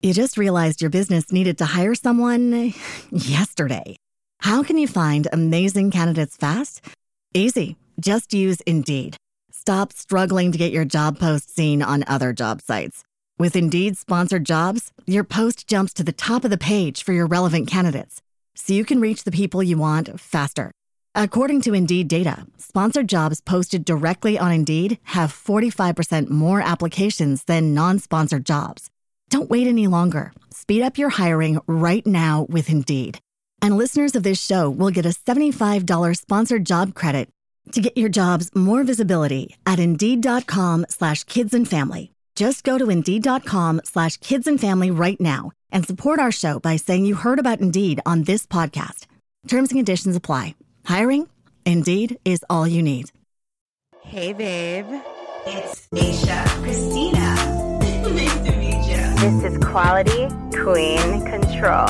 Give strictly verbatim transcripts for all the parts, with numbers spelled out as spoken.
You just realized your business needed to hire someone yesterday. How can you find amazing candidates fast? Easy. Just use Indeed. Stop struggling to get your job post seen on other job sites. With Indeed sponsored jobs, your post jumps to the top of the page for your relevant candidates, so you can reach the people you want faster. According to Indeed data, sponsored jobs posted directly on Indeed have forty-five percent more applications than non-sponsored jobs. Don't wait any longer. Speed up your hiring right now with Indeed. And listeners of this show will get a seventy-five dollars sponsored job credit to get your jobs more visibility at Indeed.com slash kids and family. Just go to Indeed.com slash kids and family right now and support our show by saying you heard about Indeed on this podcast. Terms and conditions apply. Hiring? Indeed is all you need. Hey, babe. It's Aisha Christina. Nice to meet you. This is Quality Queen Control.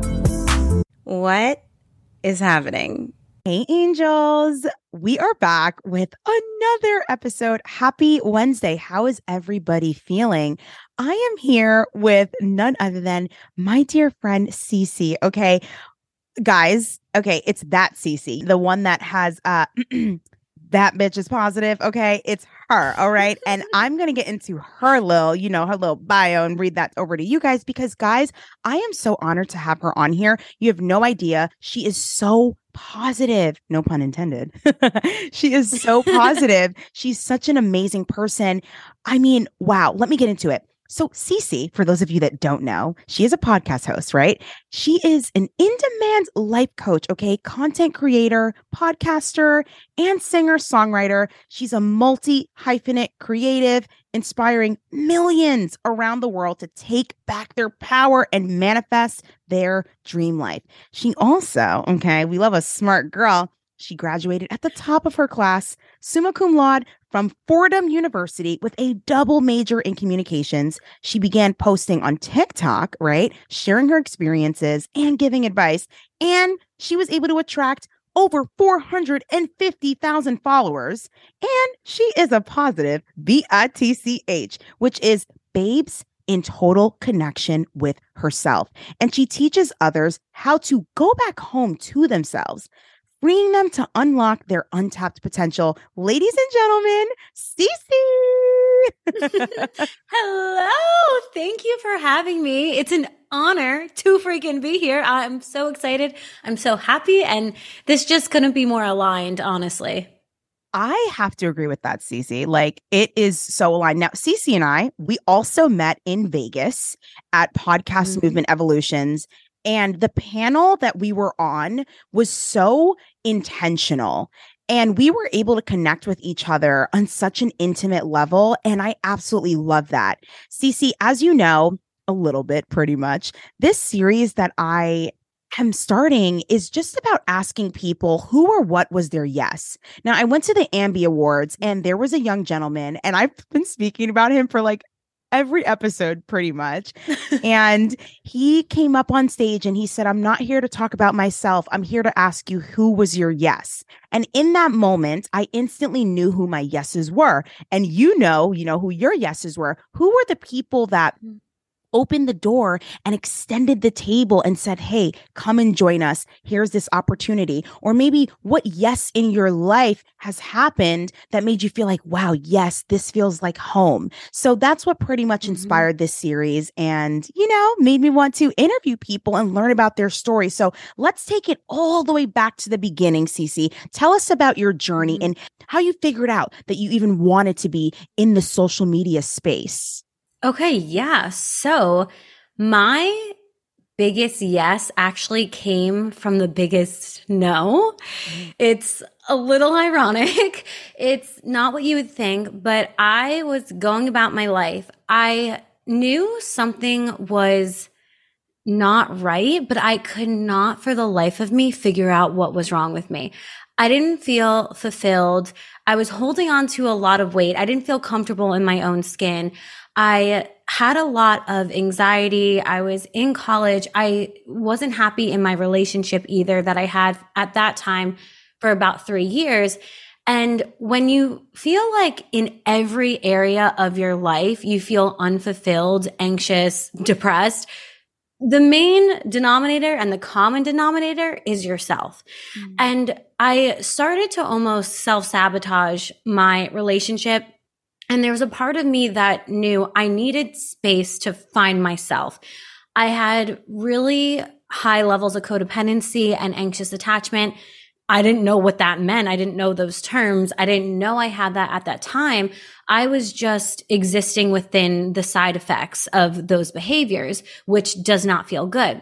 What is happening? Hey, angels. We are back with another episode. Happy Wednesday. How is everybody feeling? I am here with none other than my dear friend, Cece. Okay, guys. Okay, it's that Cece, the one that has uh that bitch is positive. Okay, it's her. All right. And I'm going to get into her little, you know, her little bio and read that over to you guys because, guys, I am so honored to have her on here. You have no idea. She is so positive. No pun intended. She is so positive. She's such an amazing person. I mean, wow. Let me get into it. So Cece, for those of you that don't know, she is a podcast host, right? She is an in-demand life coach, okay? Content creator, podcaster, and singer-songwriter. She's a multi-hyphenate creative, inspiring millions around the world to take back their power and manifest their dream life. She also, okay, we love a smart girl. She graduated at the top of her class, summa cum laude, from Fordham University with a double major in communications. She began posting on TikTok, right? Sharing her experiences and giving advice. And she was able to attract over four hundred fifty thousand followers. And she is a positive B I T C H, which is babes in total connection with herself. And she teaches others how to go back home to themselves, freeing them to unlock their untapped potential. Ladies and gentlemen, Cece. Hello. Thank you for having me. It's an honor to freaking be here. I'm so excited. I'm so happy. And this just couldn't be more aligned, honestly. I have to agree with that, Cece. Like, it is so aligned. Now, Cece and I, we also met in Vegas at Podcast mm-hmm. Movement Evolutions. And the panel that we were on was so intentional. And we were able to connect with each other on such an intimate level. And I absolutely love that. Cece, as you know, a little bit, pretty much, this series that I am starting is just about asking people who or what was their yes. Now, I went to the Ambie Awards and there was a young gentleman, and I've been speaking about him for like every episode pretty much. And he came up on stage and he said, I'm not here to talk about myself. I'm here to ask you, who was your yes? And in that moment, I instantly knew who my yeses were. And you know, you know who your yeses were. Who were the people that opened the door and extended the table and said, hey, come and join us. Here's this opportunity. Or maybe what yes in your life has happened that made you feel like, wow, yes, this feels like home. So that's what pretty much inspired mm-hmm. this series and, you know, made me want to interview people and learn about their story. So let's take it all the way back to the beginning, Cece. Tell us about your journey mm-hmm. and how you figured out that you even wanted to be in the social media space. Okay, yeah. So my biggest yes actually came from the biggest no. It's a little ironic. It's not what you would think, but I was going about my life. I knew something was not right, but I could not for the life of me figure out what was wrong with me. I didn't feel fulfilled. I was holding on to a lot of weight. I didn't feel comfortable in my own skin. I had a lot of anxiety. I was in college. I wasn't happy in my relationship either that I had at that time for about three years. And when you feel like in every area of your life, you feel unfulfilled, anxious, depressed, the main denominator and the common denominator is yourself. Mm-hmm. And I started to almost self-sabotage my relationship. And there was a part of me that knew I needed space to find myself. I had really high levels of codependency and anxious attachment. I didn't know what that meant. I didn't know those terms. I didn't know I had that at that time. I was just existing within the side effects of those behaviors, which does not feel good.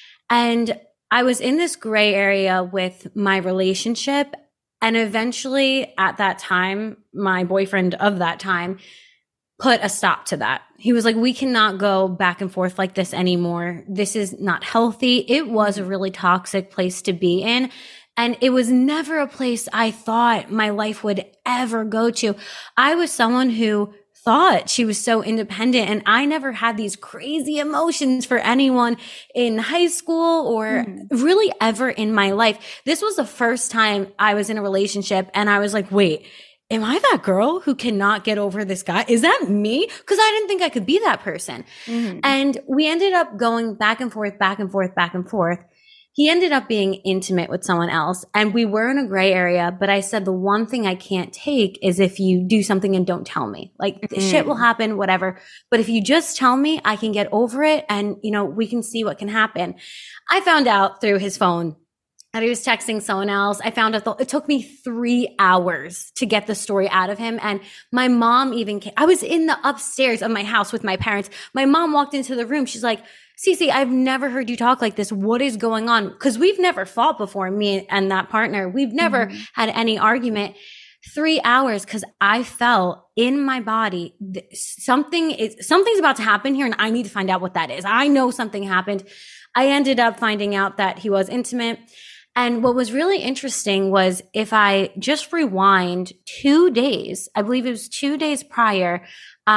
And I was in this gray area with my relationship. And eventually at that time, my boyfriend of that time put a stop to that. He was like, we cannot go back and forth like this anymore. This is not healthy. It was a really toxic place to be in. And it was never a place I thought my life would ever go to. I was someone who thought she was so independent, and I never had these crazy emotions for anyone in high school or mm. really ever in my life. This was the first time I was in a relationship and I was like, wait, am I that girl who cannot get over this guy? Is that me? Because I didn't think I could be that person. Mm-hmm. And we ended up going back and forth, back and forth, back and forth. He ended up being intimate with someone else, and we were in a gray area, but I said, the one thing I can't take is if you do something and don't tell me. Like, mm. shit will happen, whatever. But if you just tell me, I can get over it, and, you know, we can see what can happen. I found out through his phone that he was texting someone else. I found out, th- it took me three hours to get the story out of him. And my mom even came. I was in the upstairs of my house with my parents. My mom walked into the room. She's like, Cece, I've never heard you talk like this. What is going on? Because we've never fought before, me and that partner. We've never mm-hmm. had any argument. Three hours because I felt in my body th- something is something's about to happen here, and I need to find out what that is. I know something happened. I ended up finding out that he was intimate. And what was really interesting was if I just rewind two days, I believe it was two days prior,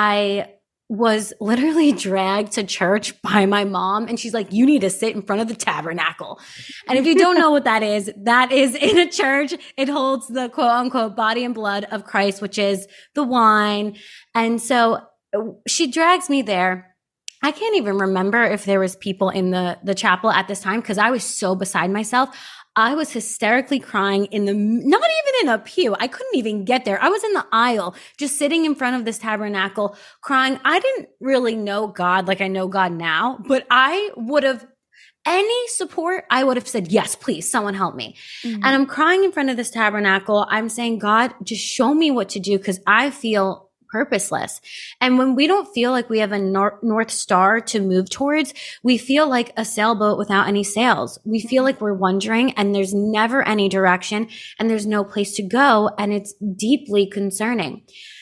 I was literally dragged to church by my mom. And she's like, you need to sit in front of the tabernacle. And if you don't know what that is, that is in a church. It holds the quote unquote body and blood of Christ, which is the wine. And so she drags me there. I can't even remember if there was people in the, the chapel at this time because I was so beside myself. I was hysterically crying in the, not even in a pew. I couldn't even get there. I was in the aisle, just sitting in front of this tabernacle, crying. I didn't really know God like I know God now, but I would have, any support, I would have said, yes, please, someone help me. Mm-hmm. And I'm crying in front of this tabernacle. I'm saying, God, just show me what to do because I feel purposeless. And when we don't feel like we have a nor- North Star to move towards, we feel like a sailboat without any sails. We feel like we're wandering and there's never any direction and there's no place to go. And it's deeply concerning.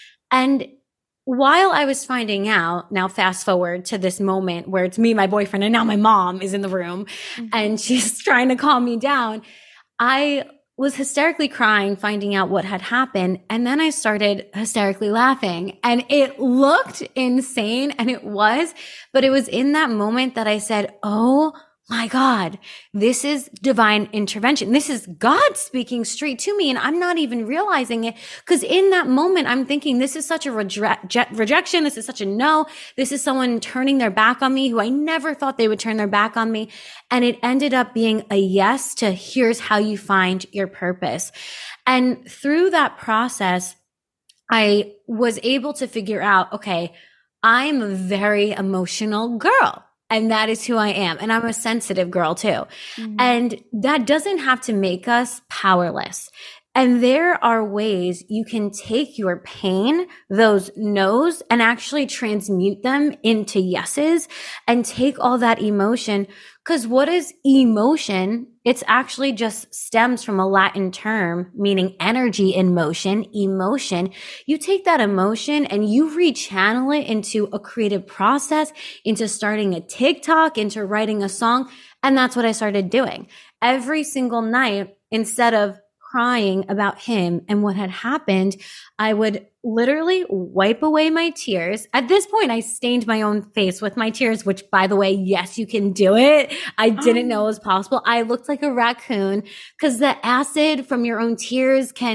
And while I was finding out, now fast forward to this moment where it's me, my boyfriend, and now my mom is in the room mm-hmm. and she's trying to calm me down, I was hysterically crying, finding out what had happened. And then I started hysterically laughing and it looked insane and it was, but it was in that moment that I said, oh my God, this is divine intervention. This is God speaking straight to me. And I'm not even realizing it because in that moment, I'm thinking this is such a reje- rejection. This is such a no. This is someone turning their back on me who I never thought they would turn their back on me. And it ended up being a yes to here's how you find your purpose. And through that process, I was able to figure out, okay, I'm a very emotional girl. And that is who I am. And I'm a sensitive girl too. Mm-hmm. And that doesn't have to make us powerless. And there are ways you can take your pain, those no's, and actually transmute them into yeses and take all that emotion. Because what is emotion? It's actually just stems from a Latin term meaning energy in motion, emotion. You take that emotion and you rechannel it into a creative process, into starting a TikTok, into writing a song. And that's what I started doing. Every single night, instead of crying about him and what had happened, I would literally wipe away my tears. At this point, I stained my own face with my tears, which by the way, yes, you can do it. I didn't know it was possible. I looked like a raccoon because the acid from your own tears can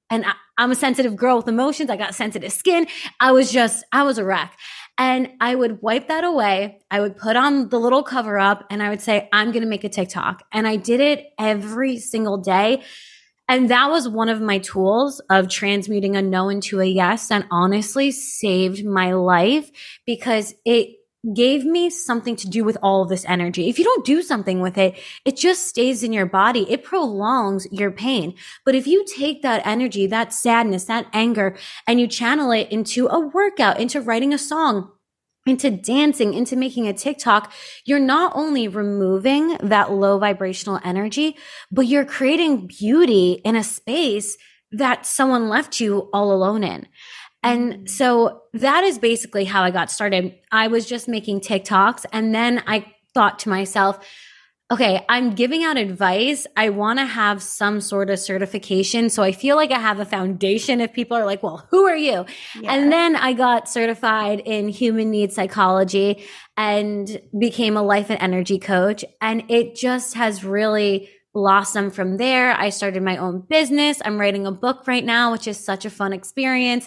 And I, I'm a sensitive girl with emotions. I got sensitive skin. I was just, I was a wreck. And I would wipe that away. I would put on the little cover up and I would say, I'm going to make a TikTok. And I did it every single day. And that was one of my tools of transmuting a no into a yes, and honestly saved my life because it gave me something to do with all of this energy. If you don't do something with it, it just stays in your body. It prolongs your pain. But if you take that energy, that sadness, that anger, and you channel it into a workout, into writing a song, into dancing, into making a TikTok, you're not only removing that low vibrational energy, but you're creating beauty in a space that someone left you all alone in. And so that is basically how I got started. I was just making TikToks, and then I thought to myself, okay, I'm giving out advice. I want to have some sort of certification. So I feel like I have a foundation if people are like, well, who are you? Yeah. And then I got certified in human needs psychology and became a life and energy coach. And it just has really blossomed from there. I started my own business. I'm writing a book right now, which is such a fun experience.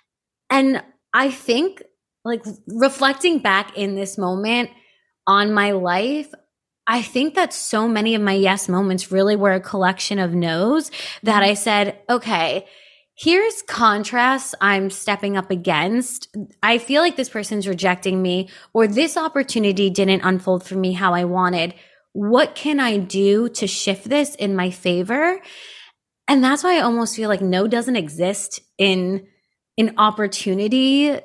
And I think, like, reflecting back in this moment on my life, I think that so many of my yes moments really were a collection of no's that I said, okay, here's contrasts I'm stepping up against. I feel like this person's rejecting me, or this opportunity didn't unfold for me how I wanted. What can I do to shift this in my favor? And that's why I almost feel like no doesn't exist in an opportunity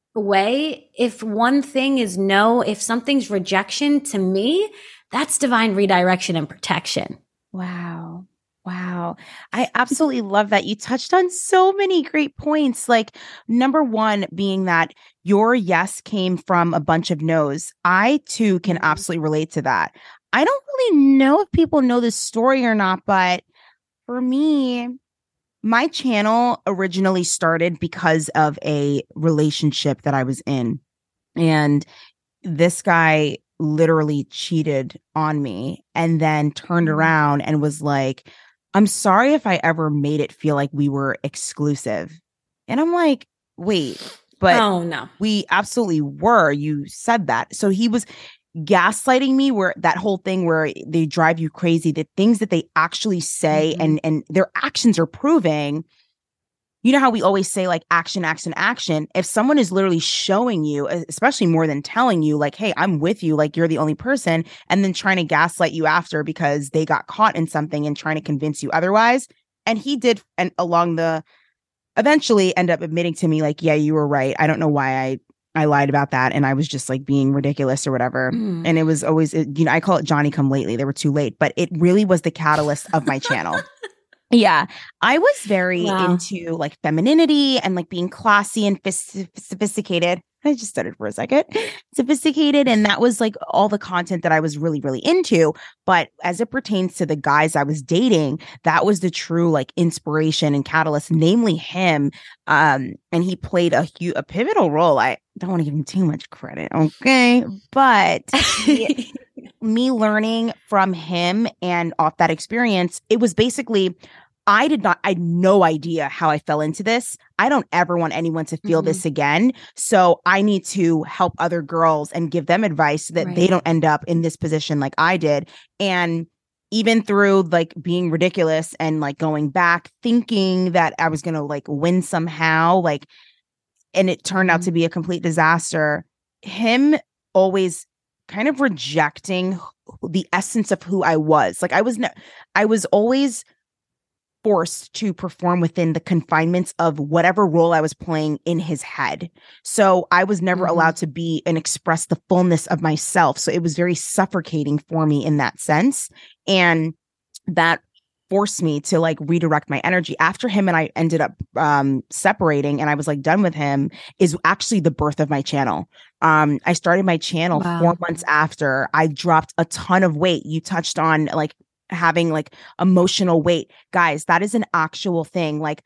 way. If one thing is no, if something's rejection, to me, that's divine redirection and protection. Wow. Wow. I absolutely love that. You touched on so many great points. Like, number one being that your yes came from a bunch of no's. I too can absolutely relate to that. I don't really know if people know this story or not, but for me, my channel originally started because of a relationship that I was in. And this guy literally cheated on me and then turned around and was like, I'm sorry if I ever made it feel like we were exclusive. And I'm like, wait, but oh, no, we absolutely were. You said that. So he was gaslighting me, where that whole thing where they drive you crazy, the things that they actually say mm-hmm. and, and their actions are proving. You know how we always say, like, action, action, action. If someone is literally showing you, especially more than telling you, like, hey, I'm with you, like, you're the only person, and then trying to gaslight you after because they got caught in something and trying to convince you otherwise. And he did, and along the, eventually end up admitting to me, like, yeah, you were right. I don't know why I, I lied about that. And I was just like being ridiculous or whatever. Mm. And it was always, you know, I call it Johnny come lately. They were too late, but it really was the catalyst of my channel. Yeah, I was very wow. into like femininity and like being classy and f- sophisticated. I just stuttered for a second. Sophisticated. And that was like all the content that I was really, really into. But as it pertains to the guys I was dating, that was the true like inspiration and catalyst, namely him. Um, and he played a hu- a pivotal role. I don't want to give him too much credit. Okay. But he, me learning from him and off that experience, it was basically, I did not, I had no idea how I fell into this. I don't ever want anyone to feel mm-hmm. this again. So I need to help other girls and give them advice so that right. they don't end up in this position like I did. And even through like being ridiculous and like going back, thinking that I was going to like win somehow, like, and it turned mm-hmm. out to be a complete disaster. Him always kind of rejecting the essence of who I was. Like I was, ne- I was always forced to perform within the confinements of whatever role I was playing in his head. So I was never mm-hmm. allowed to be and express the fullness of myself. So it was very suffocating for me in that sense. And that forced me to like redirect my energy. After him and I ended up um, separating and I was like done with him, is actually the birth of my channel. Um, I started my channel wow. four months after I dropped a ton of weight. You touched on like having like emotional weight. Guys, that is an actual thing. Like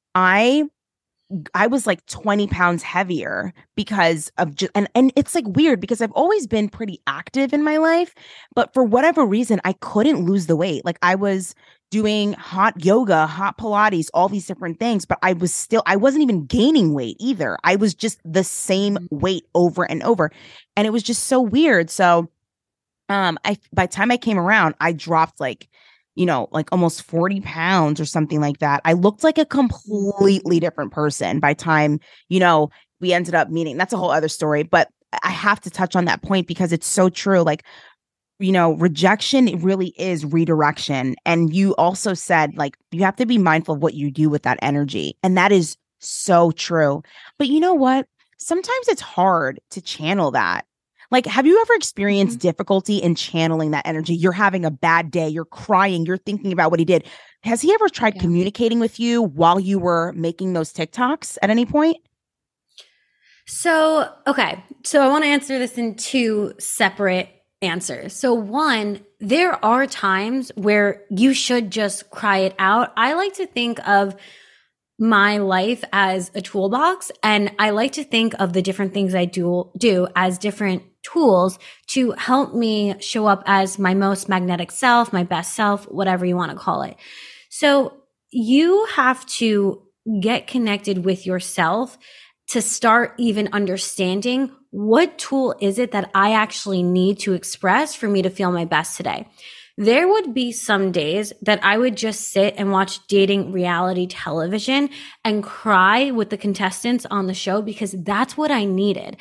I I was like twenty pounds heavier because of just, and, and it's like weird because I've always been pretty active in my life, but for whatever reason, I couldn't lose the weight. Like I was doing hot yoga, hot Pilates, all these different things, but I was still, I wasn't even gaining weight either. I was just the same weight over and over. And it was just so weird. So um, I, by the time I came around, I dropped like, you know, like almost forty pounds or something like that. I looked like a completely different person by time, you know, we ended up meeting. That's a whole other story, but I have to touch on that point because it's so true. Like, you know, rejection really is redirection. And you also said, like, you have to be mindful of what you do with that energy. And that is so true. But you know what? Sometimes it's hard to channel that. Like, have you ever experienced mm-hmm. difficulty in channeling that energy? You're having a bad day, you're crying, you're thinking about what he did. Has he ever tried yeah. communicating with you while you were making those TikToks at any point? So, okay. So I want to answer this in two separate answers. So one, there are times where you should just cry it out. I like to think of my life as a toolbox, and I like to think of the different things I do do as different tools to help me show up as my most magnetic self, my best self, whatever you want to call it. So you have to get connected with yourself to start even understanding what tool is it that I actually need to express for me to feel my best today. There would be some days that I would just sit and watch dating reality television and cry with the contestants on the show because that's what I needed.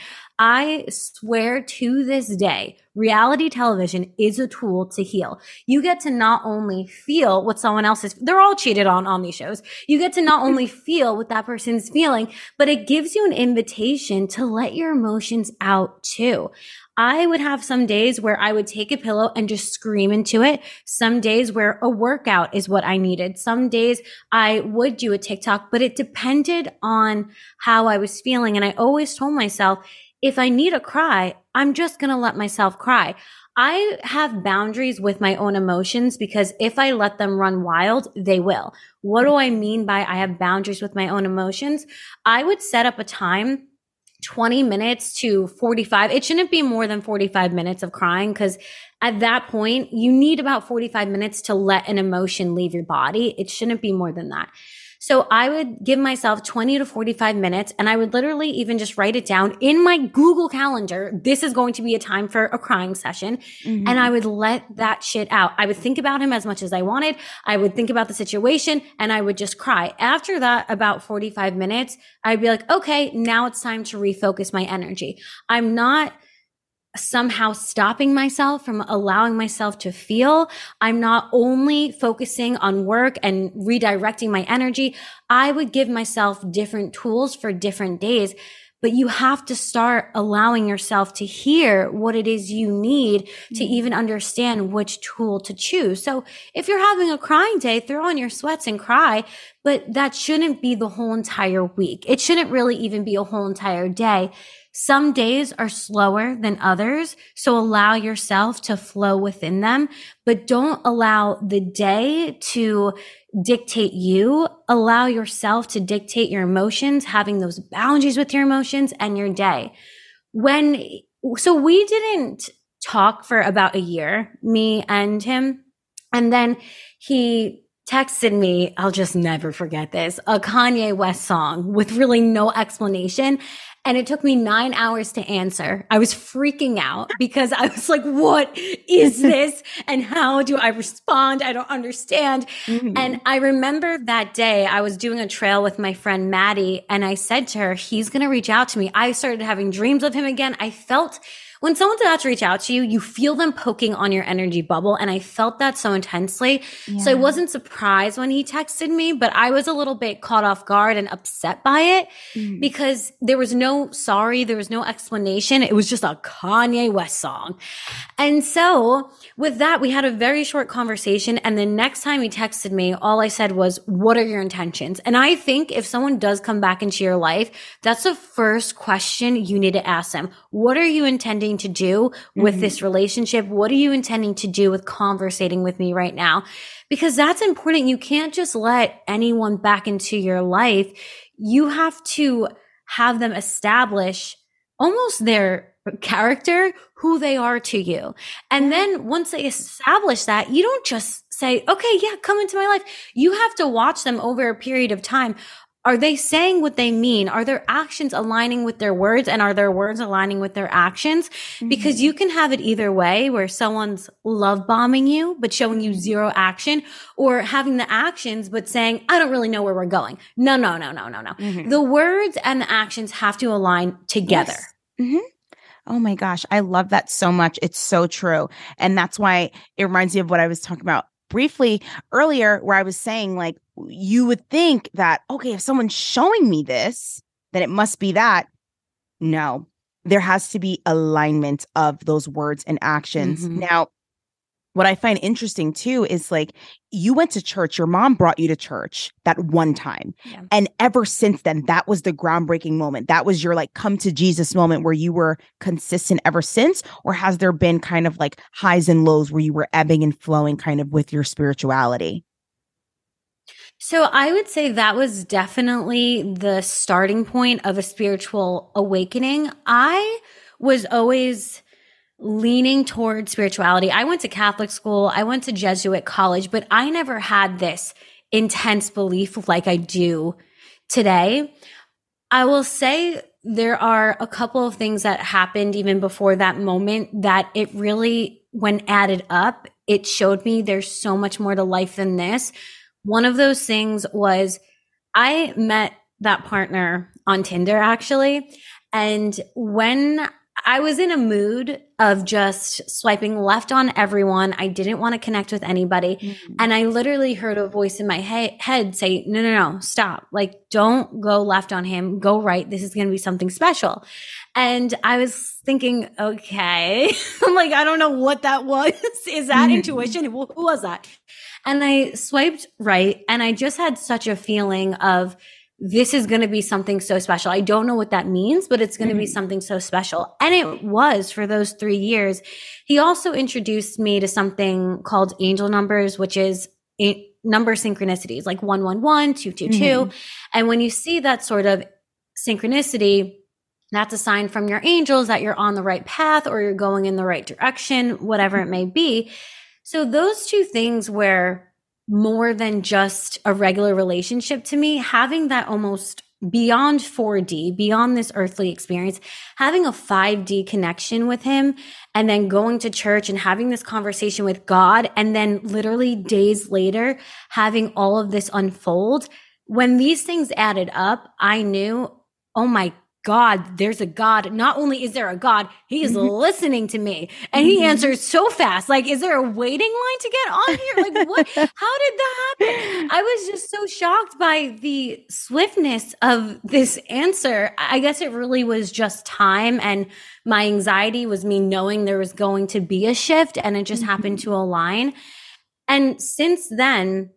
I swear to this day, reality television is a tool to heal. You get to not only feel what someone else is, they're all cheated on on these shows. You get to not only feel what that person's feeling, but it gives you an invitation to let your emotions out too. I would have some days where I would take a pillow and just scream into it. Some days where a workout is what I needed. Some days I would do a TikTok, but it depended on how I was feeling. And I always told myself, if I need a cry, I'm just going to let myself cry. I have boundaries with my own emotions because if I let them run wild, they will. What do I mean by I have boundaries with my own emotions? I would set up a time, twenty minutes to forty-five. It shouldn't be more than forty-five minutes of crying because at that point, you need about forty-five minutes to let an emotion leave your body. It shouldn't be more than that. So I would give myself twenty to forty-five minutes and I would literally even just write it down in my Google Calendar. This is going to be a time for a crying session. Mm-hmm. And I would let that shit out. I would think about him as much as I wanted. I would think about the situation and I would just cry. After that, about forty-five minutes, I'd be like, okay, now it's time to refocus my energy. I'm not somehow stopping myself from allowing myself to feel. I'm not only focusing on work and redirecting my energy. I would give myself different tools for different days, but you have to start allowing yourself to hear what it is you need to even understand which tool to choose. So if you're having a crying day, throw on your sweats and cry, but that shouldn't be the whole entire week. It shouldn't really even be a whole entire day. Some days are slower than others, so allow yourself to flow within them, but don't allow the day to dictate you. Allow yourself to dictate your emotions, having those boundaries with your emotions and your day. When, so we didn't talk for about a year, me and him, and then he texted me, I'll just never forget this, a Kanye West song with really no explanation. And it took me nine hours to answer. I was freaking out because I was like, what is this? And how do I respond? I don't understand. Mm-hmm. And I remember that day I was doing a trail with my friend Maddie and I said to her, he's going to reach out to me. I started having dreams of him again. I felt when someone's about to reach out to you, you feel them poking on your energy bubble. And I felt that so intensely. Yeah. So I wasn't surprised when he texted me, but I was a little bit caught off guard and upset by it mm. because there was no sorry. There was no explanation. It was just a Kanye West song. And so with that, we had a very short conversation. And the next time he texted me, all I said was, what are your intentions? And I think if someone does come back into your life, that's the first question you need to ask them. What are you intending to do with mm-hmm. this relationship? What are you intending to do with conversating with me right now? Because that's important. You can't just let anyone back into your life. You have to have them establish almost their character, who they are to you. And then once they establish that, you don't just say, okay, yeah, come into my life. You have to watch them over a period of time. Are they saying what they mean? Are their actions aligning with their words? And are their words aligning with their actions? Mm-hmm. Because you can have it either way, where someone's love bombing you, but showing you zero action, or having the actions, but saying, I don't really know where we're going. No, no, no, no, no, no. Mm-hmm. The words and the actions have to align together. Yes. Mm-hmm. Oh my gosh. I love that so much. It's so true. And that's why it reminds me of what I was talking about briefly earlier, where I was saying, like, you would think that, okay, if someone's showing me this, then it must be that. No, there has to be alignment of those words and actions. Mm-hmm. Now, what I find interesting too is, like, you went to church, your mom brought you to church that one time. Yeah. And ever since then, that was the groundbreaking moment. That was your, like, come to Jesus moment where you were consistent ever since? Or has there been kind of like highs and lows where you were ebbing and flowing kind of with your spirituality? So I would say that was definitely the starting point of a spiritual awakening. I was always leaning towards spirituality. I went to Catholic school. I went to Jesuit college, but I never had this intense belief like I do today. I will say there are a couple of things that happened even before that moment that it really, when added up, it showed me there's so much more to life than this. One of those things was I met that partner on Tinder, actually. And when I was in a mood of just swiping left on everyone, I didn't want to connect with anybody. Mm-hmm. And I literally heard a voice in my he- head say, no, no, no, stop. Like, don't go left on him. Go right. This is going to be something special. And I was thinking, okay, I'm like, I don't know what that was. Is that mm-hmm. intuition? Who was that? And I swiped right, and I just had such a feeling of, this is going to be something so special. I don't know what that means, but it's going to mm-hmm. be something so special. And it was for those three years. He also introduced me to something called angel numbers, which is a number synchronicities, like one one one, two two two. Mm-hmm. And when you see that sort of synchronicity, that's a sign from your angels that you're on the right path or you're going in the right direction, whatever it may be. So those two things were more than just a regular relationship to me. Having that almost beyond four D, beyond this earthly experience, having a five D connection with him, and then going to church and having this conversation with God, and then literally days later, having all of this unfold. When these things added up, I knew, oh my God, there's a God. Not only is there a God, he is mm-hmm. listening to me, and he mm-hmm. answers so fast. Like, is there a waiting line to get on here? Like, what? How did that happen? I was just so shocked by the swiftness of this answer. I guess it really was just time, and my anxiety was me knowing there was going to be a shift, and it just mm-hmm. happened to align. And since then,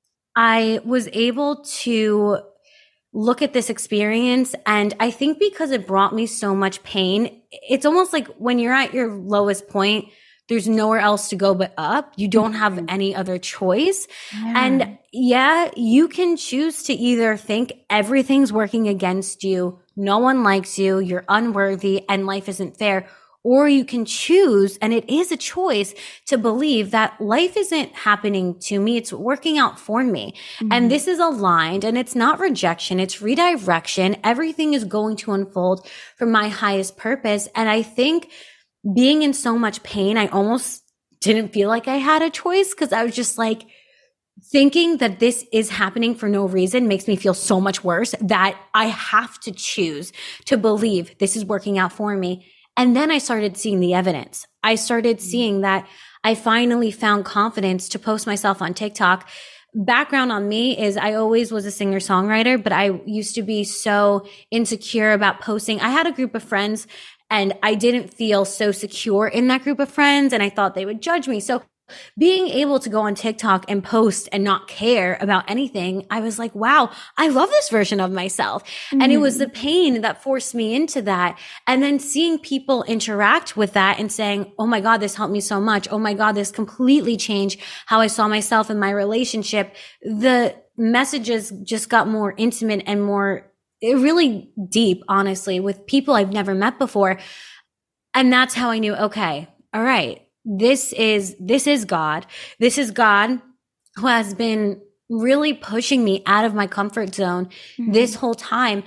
I was able to look at this experience. And I think because it brought me so much pain, it's almost like when you're at your lowest point, there's nowhere else to go but up. You don't have any other choice. Yeah. And yeah, you can choose to either think everything's working against you, no one likes you, you're unworthy, and life isn't fair. Or you can choose, and it is a choice, to believe that life isn't happening to me. It's working out for me. Mm-hmm. And this is aligned, and it's not rejection. It's redirection. Everything is going to unfold for my highest purpose. And I think being in so much pain, I almost didn't feel like I had a choice, because I was just like, thinking that this is happening for no reason makes me feel so much worse, that I have to choose to believe this is working out for me. And then I started seeing the evidence. I started seeing that I finally found confidence to post myself on TikTok. Background on me is I always was a singer-songwriter, but I used to be so insecure about posting. I had a group of friends, and I didn't feel so secure in that group of friends, and I thought they would judge me. So being able to go on TikTok and post and not care about anything, I was like, wow, I love this version of myself. Mm. And it was the pain that forced me into that. And then seeing people interact with that and saying, oh my God, this helped me so much. Oh my God, this completely changed how I saw myself in my relationship. The messages just got more intimate and more really deep, honestly, with people I've never met before. And that's how I knew, okay, all right, this is, this is God. This is God who has been really pushing me out of my comfort zone mm-hmm. this whole time.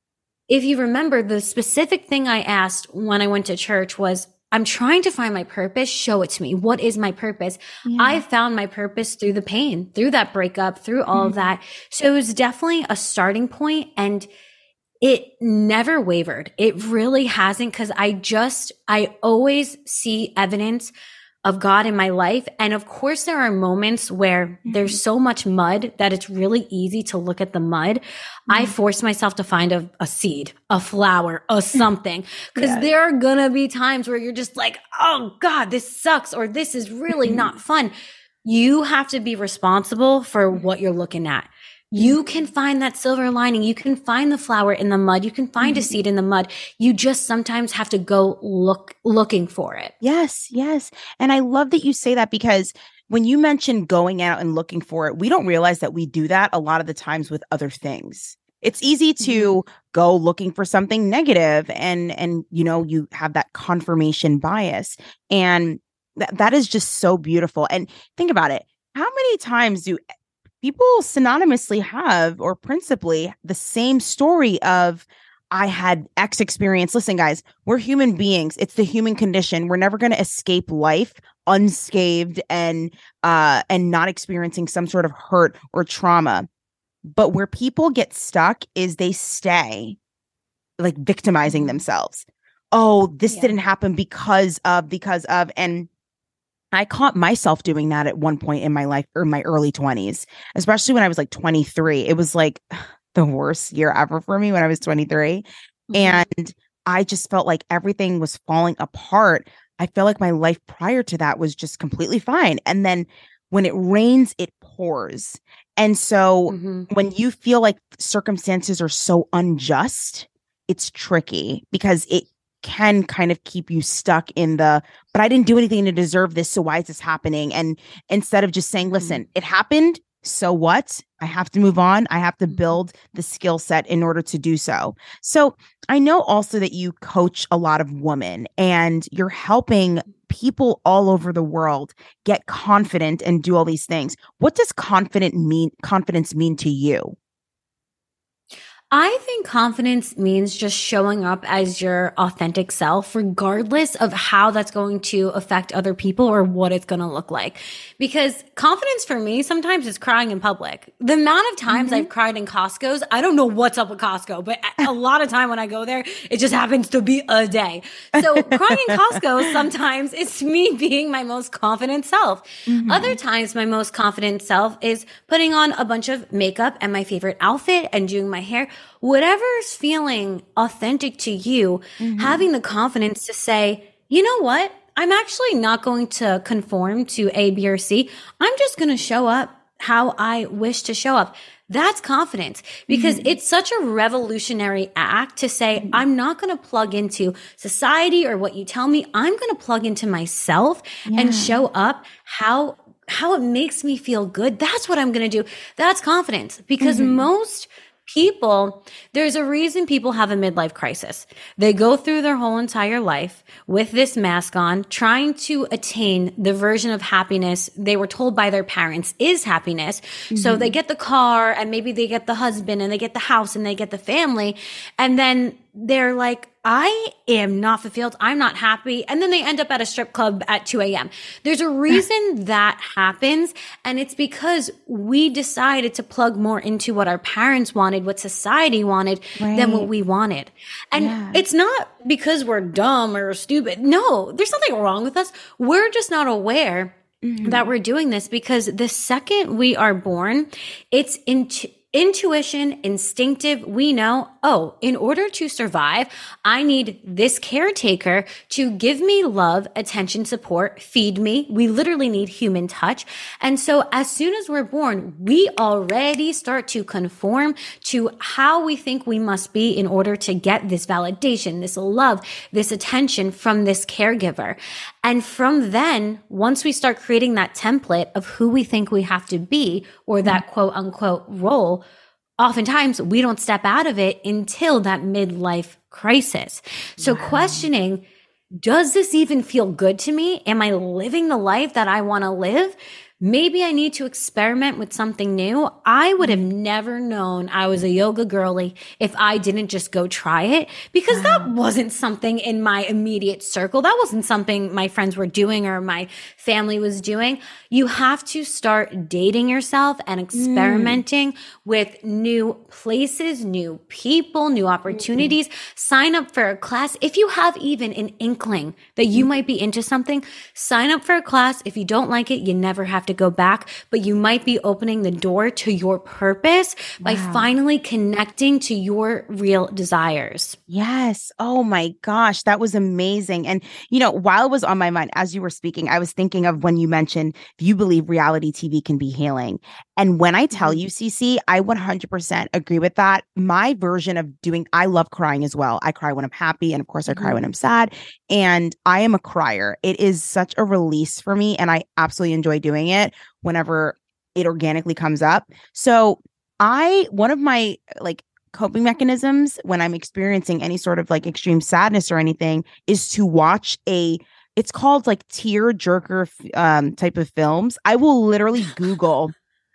If you remember, the specific thing I asked when I went to church was, I'm trying to find my purpose. Show it to me. What is my purpose? Yeah. I found my purpose through the pain, through that breakup, through all mm-hmm. of that. So it was definitely a starting point, and it never wavered. It really hasn't, because I just, I always see evidence of God in my life. And of course, there are moments where mm-hmm. there's so much mud that it's really easy to look at the mud. Mm-hmm. I force myself to find a, a seed, a flower, a something, because yeah. there are gonna be times where you're just like, oh God, this sucks, or this is really mm-hmm. not fun. You have to be responsible for what you're looking at. You can find that silver lining. You can find the flower in the mud. You can find mm-hmm. a seed in the mud. You just sometimes have to go look, looking for it. Yes, yes. And I love that you say that, because when you mention going out and looking for it, we don't realize that we do that a lot of the times with other things. It's easy to mm-hmm. go looking for something negative, and, and, you know, you have that confirmation bias, and th- that is just so beautiful. And think about it. How many times do people synonymously have, or principally, the same story of, I had X experience? Listen, guys, we're human beings. It's the human condition. We're never going to escape life unscathed and uh, and not experiencing some sort of hurt or trauma. But where people get stuck is they stay like victimizing themselves. Oh, this yeah. didn't happen because of, because of, and I caught myself doing that at one point in my life, or my early twenties, especially when I was like twenty-three. It was like the worst year ever for me when I was twenty-three. Mm-hmm. And I just felt like everything was falling apart. I felt like my life prior to that was just completely fine. And then when it rains, it pours. And so mm-hmm. when you feel like circumstances are so unjust, it's tricky, because it can kind of keep you stuck in the, but I didn't do anything to deserve this, so why is this happening? And instead of just saying, listen, it happened, so what? I have to move on. I have to build the skill set in order to do so. So I know also that you coach a lot of women, and you're helping people all over the world get confident and do all these things. What does confident mean, confidence mean to you? I think confidence means just showing up as your authentic self, regardless of how that's going to affect other people or what it's going to look like. Because confidence for me sometimes is crying in public. The amount of times mm-hmm. I've cried in Costco's, I don't know what's up with Costco, but a lot of time when I go there, it just happens to be a day. So crying in Costco, sometimes it's me being my most confident self. Mm-hmm. Other times, my most confident self is putting on a bunch of makeup and my favorite outfit and doing my hair. Whatever is feeling authentic to you, mm-hmm. having the confidence to say, you know what? I'm actually not going to conform to A, B, or C. I'm just going to show up how I wish to show up. That's confidence, because mm-hmm. it's such a revolutionary act to say, mm-hmm. I'm not going to plug into society or what you tell me. I'm going to plug into myself yeah. and show up how how it makes me feel good. That's what I'm going to do. That's confidence, because mm-hmm. most people, there's a reason people have a midlife crisis. They go through their whole entire life with this mask on, trying to attain the version of happiness they were told by their parents is happiness. Mm-hmm. So they get the car, and maybe they get the husband, and they get the house, and they get the family. And then they're like, I am not fulfilled. I'm not happy. And then they end up at a strip club at two a.m. There's a reason that happens. And it's because we decided to plug more into what our parents wanted, what society wanted, right. than what we wanted. And yeah. it's not because we're dumb or stupid. No, there's nothing wrong with us. We're just not aware mm-hmm. that we're doing this, because the second we are born, it's into intuition, instinctive. We know, oh, in order to survive, I need this caretaker to give me love, attention, support, feed me. We literally need human touch. And so as soon as we're born, we already start to conform to how we think we must be in order to get this validation, this love, this attention from this caregiver. And from then, once we start creating that template of who we think we have to be, or that quote unquote role, oftentimes we don't step out of it until that midlife crisis. So wow. questioning, does this even feel good to me? Am I living the life that I want to live? Maybe I need to experiment with something new. I would have never known I was a yoga girly if I didn't just go try it, because wow. that wasn't something in my immediate circle. That wasn't something my friends were doing or my family was doing. You have to start dating yourself and experimenting mm. with new places, new people, new opportunities. Mm-hmm. Sign up for a class. If you have even an inkling that you mm-hmm. might be into something, sign up for a class. If you don't like it, you never have to go back, but you might be opening the door to your purpose by wow. finally connecting to your real desires. Yes. Oh my gosh. That was amazing. And, you know, while it was on my mind, as you were speaking, I was thinking of when you mentioned you believe reality T V can be healing. And when I tell you, Cece, I one hundred percent agree with that. My version of doing, I love crying as well. I cry when I'm happy. And of course, I cry mm-hmm. when I'm sad. And I am a crier. It is such a release for me. And I absolutely enjoy doing it whenever it organically comes up. So I, one of my like coping mechanisms when I'm experiencing any sort of like extreme sadness or anything is to watch a, it's called like tear jerker um, type of films. I will literally Google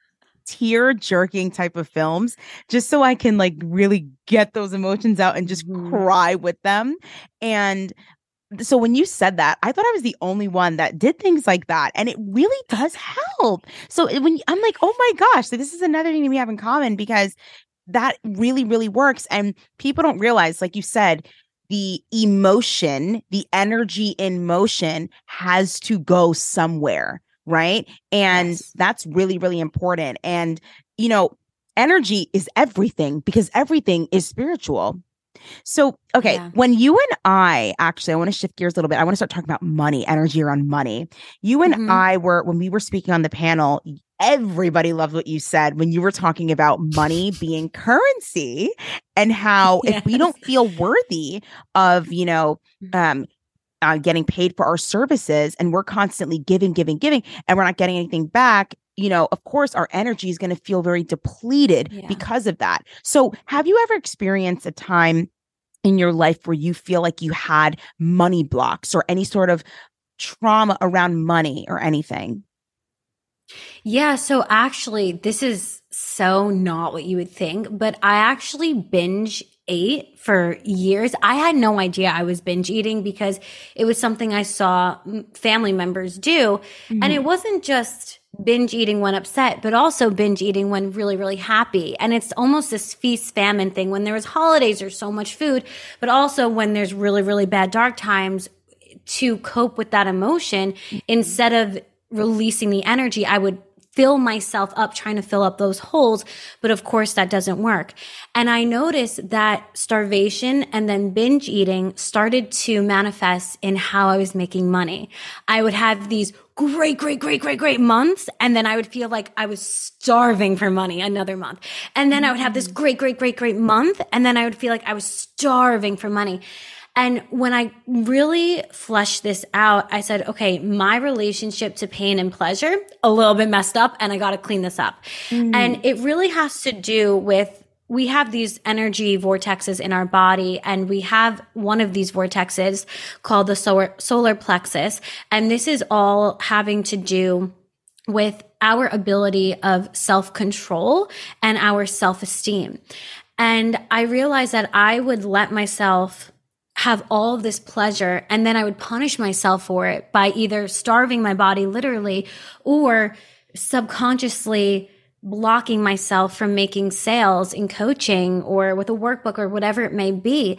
tear jerking type of films just so I can like really get those emotions out and just mm-hmm. cry with them. And so when you said that, I thought I was the only one that did things like that. And it really does help. So when I'm like, oh my gosh, so this is another thing we have in common, because that really, really works. And people don't realize, like you said, the emotion, the energy in motion has to go somewhere. Right. And yes. that's really, really important. And, you know, energy is everything, because everything is spiritual. So, okay, yeah. when you and I, actually, I want to shift gears a little bit. I want to start talking about money, energy around money. You and mm-hmm. I were, when we were speaking on the panel, everybody loved what you said when you were talking about money being currency, and how yes. if we don't feel worthy of, you know, um, Uh, getting paid for our services, and we're constantly giving, giving, giving, and we're not getting anything back, you know, of course, our energy is going to feel very depleted yeah. because of that. So have you ever experienced a time in your life where you feel like you had money blocks or any sort of trauma around money or anything? Yeah. So actually, this is so not what you would think, but I actually binge ate for years. I had no idea I was binge eating because it was something I saw family members do. Mm-hmm. And it wasn't just binge eating when upset, but also binge eating when really, really happy. And it's almost this feast famine thing. When there was holidays, there's so much food, but also when there's really, really bad dark times, to cope with that emotion, mm-hmm. instead of releasing the energy, I would fill myself up trying to fill up those holes. But of course that doesn't work. And I noticed that starvation and then binge eating started to manifest in how I was making money. I would have these great, great, great, great, great months. And then I would feel like I was starving for money another month. And then I would have this great, great, great, great month. And then I would feel like I was starving for money. And when I really fleshed this out, I said, okay, my relationship to pain and pleasure, a little bit messed up, and I got to clean this up. Mm. And it really has to do with, we have these energy vortexes in our body, and we have one of these vortexes called the solar, solar plexus. And this is all having to do with our ability of self-control and our self-esteem. And I realized that I would let myself have all of this pleasure, and then I would punish myself for it by either starving my body literally or subconsciously blocking myself from making sales in coaching or with a workbook or whatever it may be.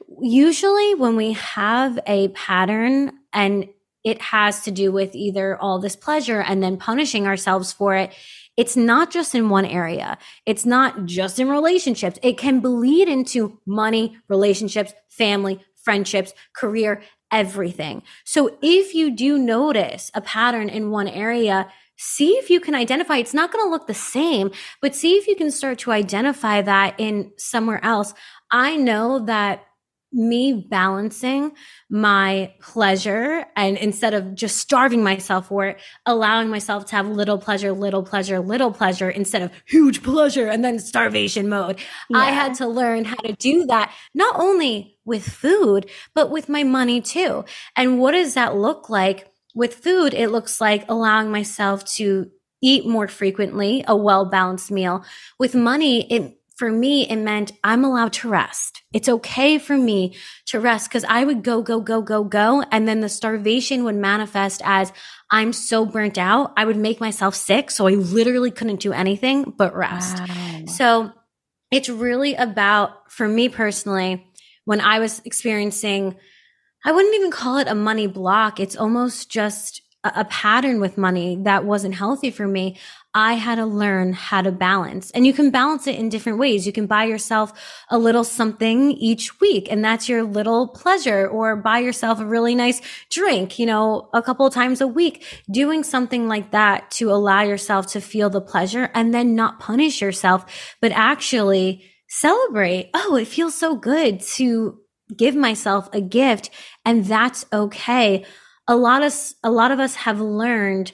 Usually when we have a pattern and it has to do with either all this pleasure and then punishing ourselves for it, it's not just in one area. It's not just in relationships. It can bleed into money, relationships, family, friendships, career, everything. So if you do notice a pattern in one area, see if you can identify. It's not going to look the same, but see if you can start to identify that in somewhere else. I know that me balancing my pleasure, and instead of just starving myself for it, allowing myself to have little pleasure, little pleasure, little pleasure instead of huge pleasure and then starvation mode. Yeah. I had to learn how to do that, not only with food, but with my money too. And what does that look like? With food, it looks like allowing myself to eat more frequently, a well-balanced meal. With money, it for me, it meant I'm allowed to rest. It's okay for me to rest, because I would go, go, go, go, go. And then the starvation would manifest as I'm so burnt out. I would make myself sick. So I literally couldn't do anything but rest. Wow. So it's really about, for me personally, when I was experiencing, I wouldn't even call it a money block. It's almost just a, a pattern with money that wasn't healthy for me. I had to learn how to balance, and you can balance it in different ways. You can buy yourself a little something each week, and that's your little pleasure, or buy yourself a really nice drink, you know, a couple of times a week, doing something like that to allow yourself to feel the pleasure and then not punish yourself, but actually celebrate. Oh, it feels so good to give myself a gift, and that's okay. A lot of, a lot of us have learned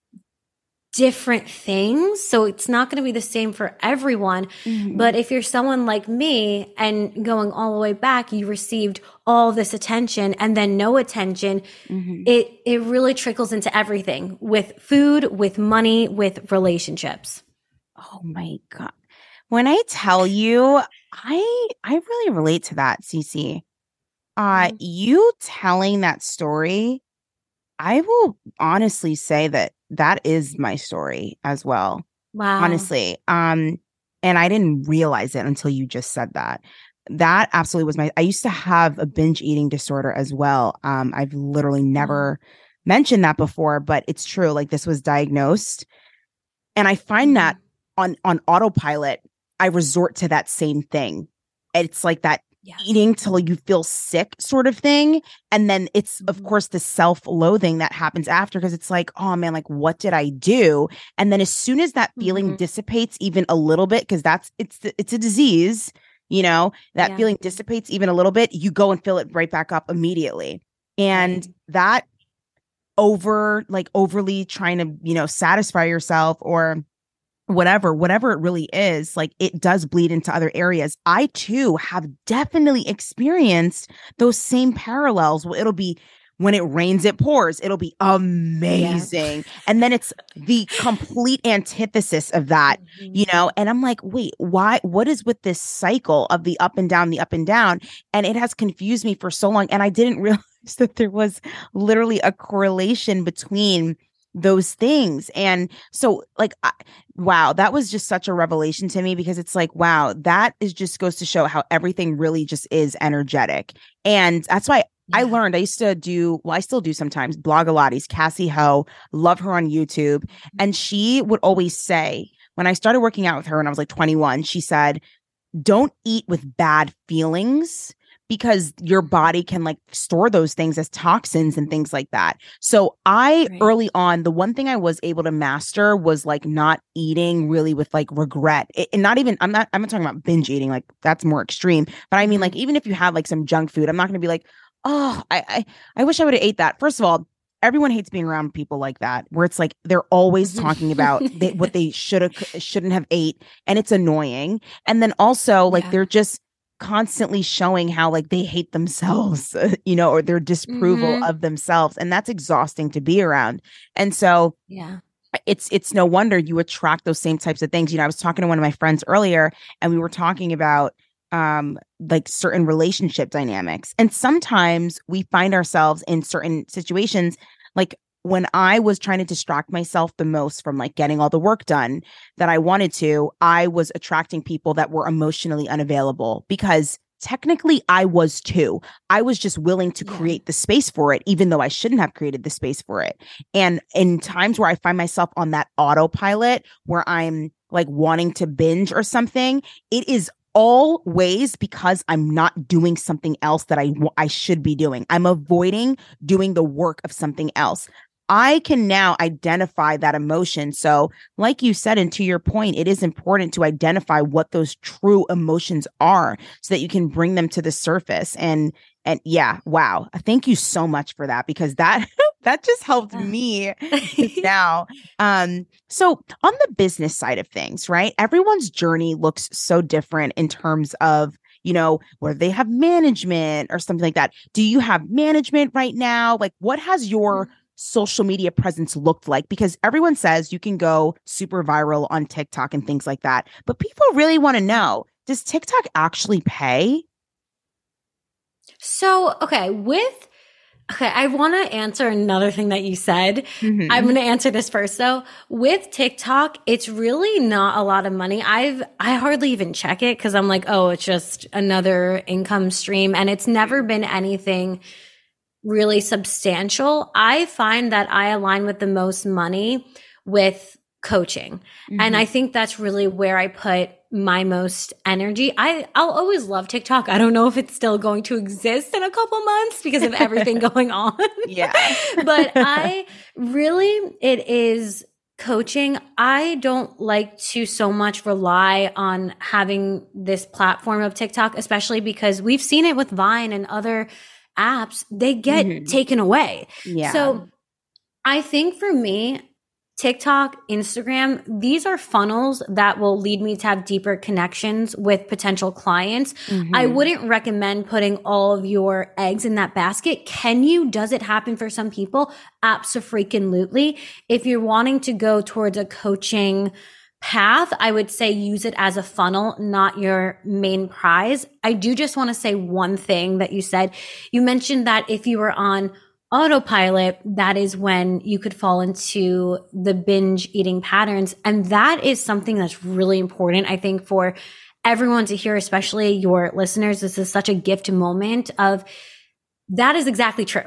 different things. So it's not going to be the same for everyone. Mm-hmm. But if you're someone like me and going all the way back, you received all this attention and then no attention. Mm-hmm. It, it really trickles into everything, with food, with money, with relationships. Oh my God. When I tell you, I, I really relate to that, Cece. Uh, mm-hmm. You telling that story, I will honestly say that that is my story as well. Wow. Honestly. Um, and I didn't realize it until you just said that. That absolutely was my, I used to have a binge eating disorder as well. Um, I've literally never wow. mentioned that before, but it's true. Like, this was diagnosed. And I find mm-hmm. that on, on autopilot, I resort to that same thing. It's like that yes. eating till you feel sick sort of thing. And then it's, mm-hmm. of course, the self-loathing that happens after, because it's like, oh man, like, what did I do? And then as soon as that feeling mm-hmm. dissipates even a little bit, because that's, it's, it's a disease, you know, that yeah. feeling dissipates even a little bit, you go and fill it right back up immediately. And right. that over, like overly trying to, you know, satisfy yourself or whatever, whatever it really is, like, it does bleed into other areas. I too have definitely experienced those same parallels. Well, it'll be when it rains, it pours. It'll be amazing. Yeah. And then it's the complete antithesis of that, mm-hmm. you know? And I'm like, wait, why, what is with this cycle of the up and down, the up and down? And it has confused me for so long. And I didn't realize that there was literally a correlation between those things. And so, like, I, wow, that was just such a revelation to me, because it's like, wow, that is just goes to show how everything really just is energetic. And that's why yeah. I learned, I used to do, well, I still do sometimes, Blogilates, Cassie Ho, love her on YouTube. And she would always say, when I started working out with her when I was like twenty-one, she said, don't eat with bad feelings, because your body can like store those things as toxins and things like that. So I right. early on, the one thing I was able to master was like not eating really with like regret. It, and not even, I'm not, I'm not talking about binge eating, like that's more extreme. But I mean, like, even if you have like some junk food, I'm not going to be like, oh, I, I, I wish I would have ate that. First of all, everyone hates being around people like that, where it's like they're always talking about they, what they should have, shouldn't have ate. And it's annoying. And then also like yeah. they're just constantly showing how like they hate themselves, you know, or their disapproval mm-hmm. of themselves. And that's exhausting to be around. And so yeah, it's, it's no wonder you attract those same types of things. You know, I was talking to one of my friends earlier, and we were talking about um, like certain relationship dynamics. And sometimes we find ourselves in certain situations, like when I was trying to distract myself the most from like getting all the work done that I wanted to, I was attracting people that were emotionally unavailable, because technically I was too. I was just willing to yeah. create the space for it, even though I shouldn't have created the space for it. And in times where I find myself on that autopilot, where I'm like wanting to binge or something, it is always because I'm not doing something else that I, I should be doing. I'm avoiding doing the work of something else. I can now identify that emotion. So like you said, and to your point, it is important to identify what those true emotions are so that you can bring them to the surface. And and yeah, wow. Thank you so much for that, because that that just helped me now. Um, so on the business side of things, right? Everyone's journey looks so different in terms of, you know, whether they have management or something like that. Do you have management right now? Like, what has your social media presence looked like? Because everyone says you can go super viral on TikTok and things like that, but people really want to know, does TikTok actually pay? So, okay, with Okay, I want to answer another thing that you said. Mm-hmm. I'm going to answer this first though. With TikTok, it's really not a lot of money. I've, I hardly even check it because I'm like, oh, it's just another income stream. And it's never been anything really substantial. I find that I align with the most money with coaching. Mm-hmm. And I think that's really where I put my most energy. I, I'll always love TikTok. I don't know if it's still going to exist in a couple months because of everything going on. Yeah. But I really, it is coaching. I don't like to so much rely on having this platform of TikTok, especially because we've seen it with Vine and other apps. They get mm-hmm. taken away. Yeah. So I think for me, TikTok, Instagram, these are funnels that will lead me to have deeper connections with potential clients. Mm-hmm. I wouldn't recommend putting all of your eggs in that basket. Can you? Does it happen for some people? Abso-freaking-lutely. If you're wanting to go towards a coaching path, I would say use it as a funnel, not your main prize. I do just want to say one thing that you said. You mentioned that if you were on autopilot, that is when you could fall into the binge eating patterns. And that is something that's really important, I think, for everyone to hear, especially your listeners. This is such a gift moment of that is exactly true.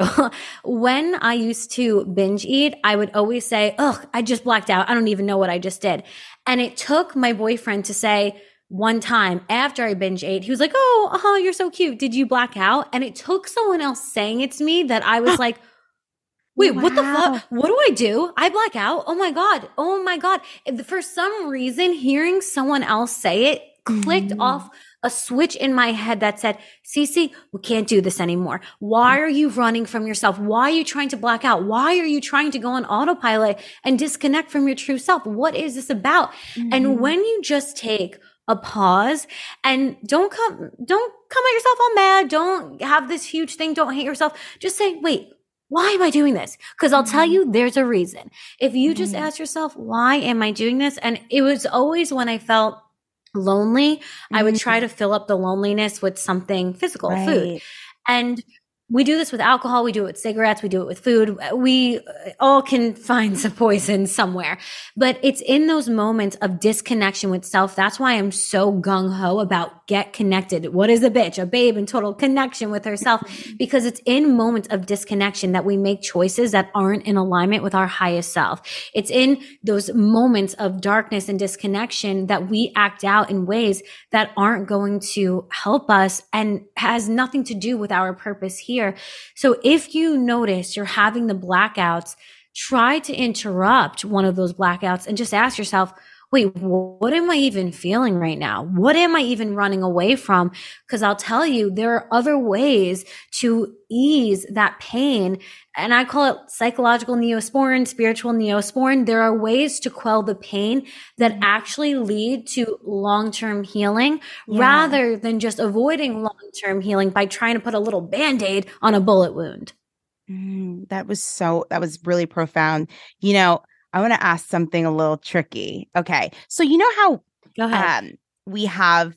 When I used to binge eat, I would always say, ugh, I just blacked out. I don't even know what I just did. And it took my boyfriend to say, one time after I binge ate, he was like, oh, uh-huh, you're so cute. Did you black out? And it took someone else saying it to me that I was like, wait, wow. What the fuck? What do I do? I black out. Oh my God. Oh my God. For some reason, hearing someone else say it clicked mm-hmm. off a switch in my head that said, Cece, we can't do this anymore. Why are you running from yourself? Why are you trying to black out? Why are you trying to go on autopilot and disconnect from your true self? What is this about? Mm-hmm. And when you just take a pause and don't come, don't come at yourself all mad. Don't have this huge thing. Don't hate yourself. Just say, wait, why am I doing this? Because I'll tell you, there's a reason. If you just ask yourself, why am I doing this? And it was always when I felt lonely, mm-hmm. I would try to fill up the loneliness with something physical, right. food. And we do this with alcohol. We do it with cigarettes. We do it with food. We all can find some poison somewhere, but it's in those moments of disconnection with self. That's why I'm so gung ho about get connected. What is a bitch? A babe in total connection with herself, because it's in moments of disconnection that we make choices that aren't in alignment with our highest self. It's in those moments of darkness and disconnection that we act out in ways that aren't going to help us and has nothing to do with our purpose here. So if you notice you're having the blackouts, try to interrupt one of those blackouts and just ask yourself, wait, what am I even feeling right now? What am I even running away from? Because I'll tell you, there are other ways to ease that pain. And I call it psychological neosporin, spiritual neosporin. There are ways to quell the pain that actually lead to long-term healing, yeah. rather than just avoiding long-term healing by trying to put a little Band-Aid on a bullet wound. Mm, that was so, that was really profound. You know, I want to ask something a little tricky. Okay. So you know how Go ahead. Um, we have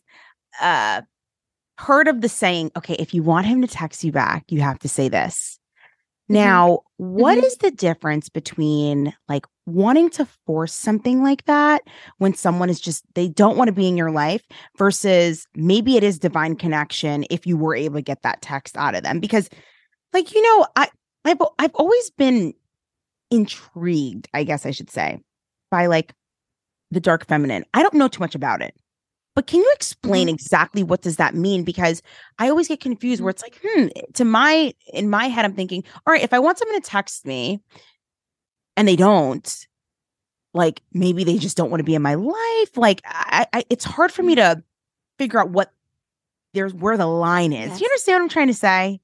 uh, heard of the saying, okay, if you want him to text you back, you have to say this. Mm-hmm. Now, what mm-hmm. is the difference between like wanting to force something like that when someone is just, they don't want to be in your life versus maybe it is divine connection if you were able to get that text out of them? Because like, you know, I, I've, I've always been intrigued, I guess I should say, by like the dark feminine. I don't know too much about it, but can you explain mm-hmm. exactly what does that mean? Because I always get confused where it's like, hmm, to my, in my head, I'm thinking, all right, if I want someone to text me, and they don't, like maybe they just don't want to be in my life. Like I, I it's hard for me to figure out what there's where the line is. Yes. Do you understand what I'm trying to say?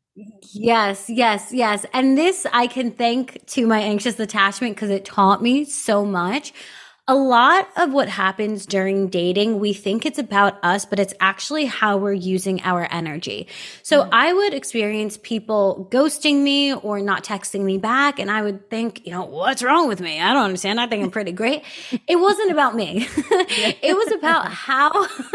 Yes, yes, yes. And this I can thank to my anxious attachment because it taught me so much. A lot of what happens during dating, we think it's about us, but it's actually how we're using our energy. So mm-hmm. I would experience people ghosting me or not texting me back. And I would think, you know, what's wrong with me? I don't understand. I think I'm pretty great. It wasn't about me. It was about how,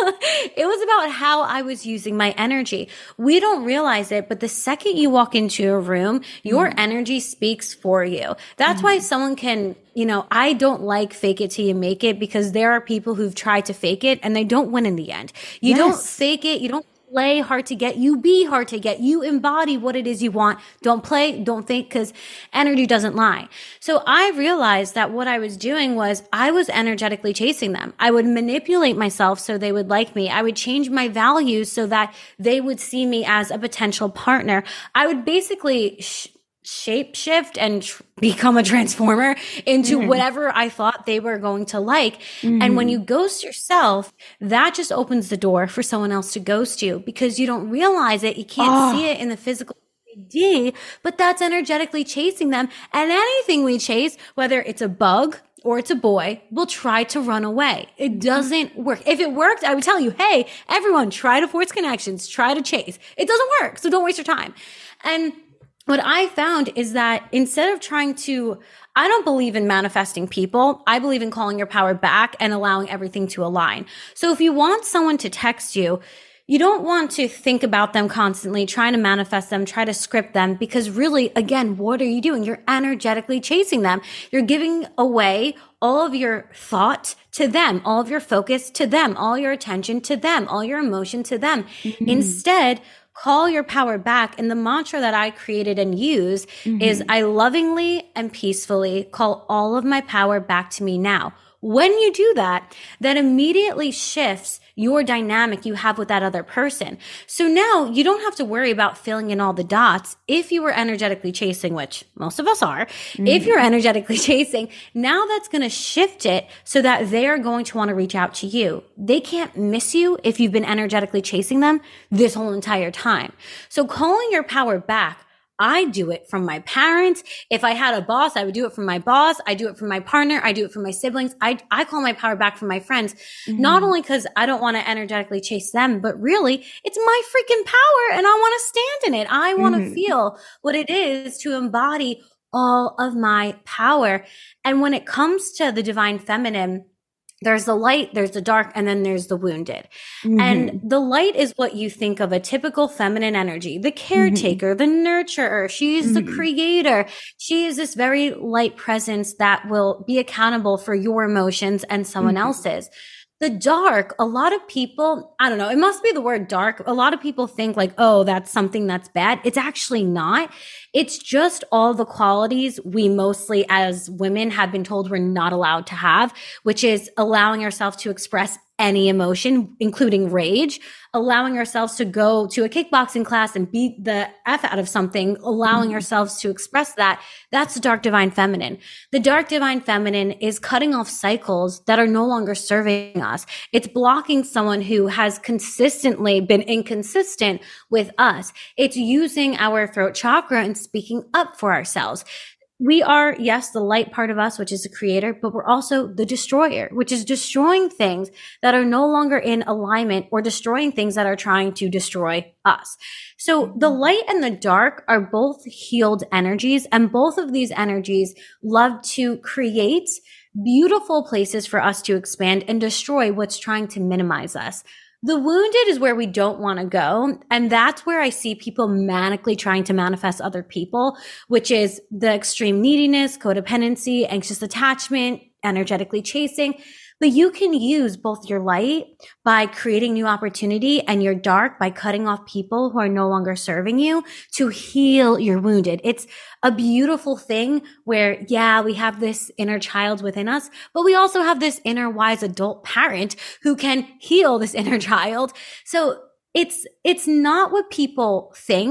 it was about how I was using my energy. We don't realize it, but the second you walk into a room, your mm-hmm. energy speaks for you. That's mm-hmm. why someone can, you know, I don't like fake it till you make it because there are people who've tried to fake it and they don't win in the end. You yes. don't fake it. You don't play hard to get. You be hard to get. You embody what it is you want. Don't play. Don't think because energy doesn't lie. So I realized that what I was doing was I was energetically chasing them. I would manipulate myself so they would like me. I would change my values so that they would see me as a potential partner. I would basically sh- shape shift and tr- become a transformer into mm. whatever I thought they were going to like. Mm. And when you ghost yourself, that just opens the door for someone else to ghost you because you don't realize it. You can't oh. see it in the physical three D, but that's energetically chasing them. And anything we chase, whether it's a bug or it's a boy, will try to run away. It doesn't work. If it worked, I would tell you, hey, everyone, try to force connections, try to chase. It doesn't work. So don't waste your time. And what I found is that instead of trying to, I don't believe in manifesting people. I believe in calling your power back and allowing everything to align. So if you want someone to text you, you don't want to think about them constantly, trying to manifest them, try to script them, because really, again, what are you doing? You're energetically chasing them. You're giving away all of your thought to them, all of your focus to them, all your attention to them, all your emotion to them. Mm-hmm. Instead, call your power back. And the mantra that I created and use mm-hmm. is I lovingly and peacefully call all of my power back to me now. When you do that, that immediately shifts your dynamic you have with that other person. So now you don't have to worry about filling in all the dots. If you were energetically chasing, which most of us are, mm-hmm. if you're energetically chasing, now that's going to shift it so that they're going to want to reach out to you. They can't miss you if you've been energetically chasing them this whole entire time. So calling your power back, I do it from my parents. If I had a boss, I would do it from my boss. I do it from my partner. I do it from my siblings. I, I call my power back from my friends, mm-hmm. not only because I don't want to energetically chase them, but really it's my freaking power and I want to stand in it. I want to mm-hmm. feel what it is to embody all of my power. And when it comes to the divine feminine, there's the light, there's the dark, and then there's the wounded. Mm-hmm. And the light is what you think of a typical feminine energy, the caretaker, mm-hmm. the nurturer. She is mm-hmm. the creator. She is this very light presence that will be accountable for your emotions and someone mm-hmm. else's. The dark, a lot of people, I don't know, it must be the word dark. A lot of people think like, oh, that's something that's bad. It's actually not. It's just all the qualities we mostly as women have been told we're not allowed to have, which is allowing ourselves to express any emotion, including rage, allowing ourselves to go to a kickboxing class and beat the F out of something, allowing mm-hmm. ourselves to express that. That's the dark divine feminine. The dark divine feminine is cutting off cycles that are no longer serving us. It's blocking someone who has consistently been inconsistent with us. It's using our throat chakra and speaking up for ourselves. We are, yes, the light part of us, which is the creator, but we're also the destroyer, which is destroying things that are no longer in alignment or destroying things that are trying to destroy us. So the light and the dark are both healed energies, and both of these energies love to create beautiful places for us to expand and destroy what's trying to minimize us. The wounded is where we don't want to go. And that's where I see people manically trying to manifest other people, which is the extreme neediness, codependency, anxious attachment, energetically chasing. But you can use both your light by creating new opportunity and your dark by cutting off people who are no longer serving you to heal your wounded. It's a beautiful thing where, yeah, we have this inner child within us, but we also have this inner wise adult parent who can heal this inner child. So it's, it's not what people think.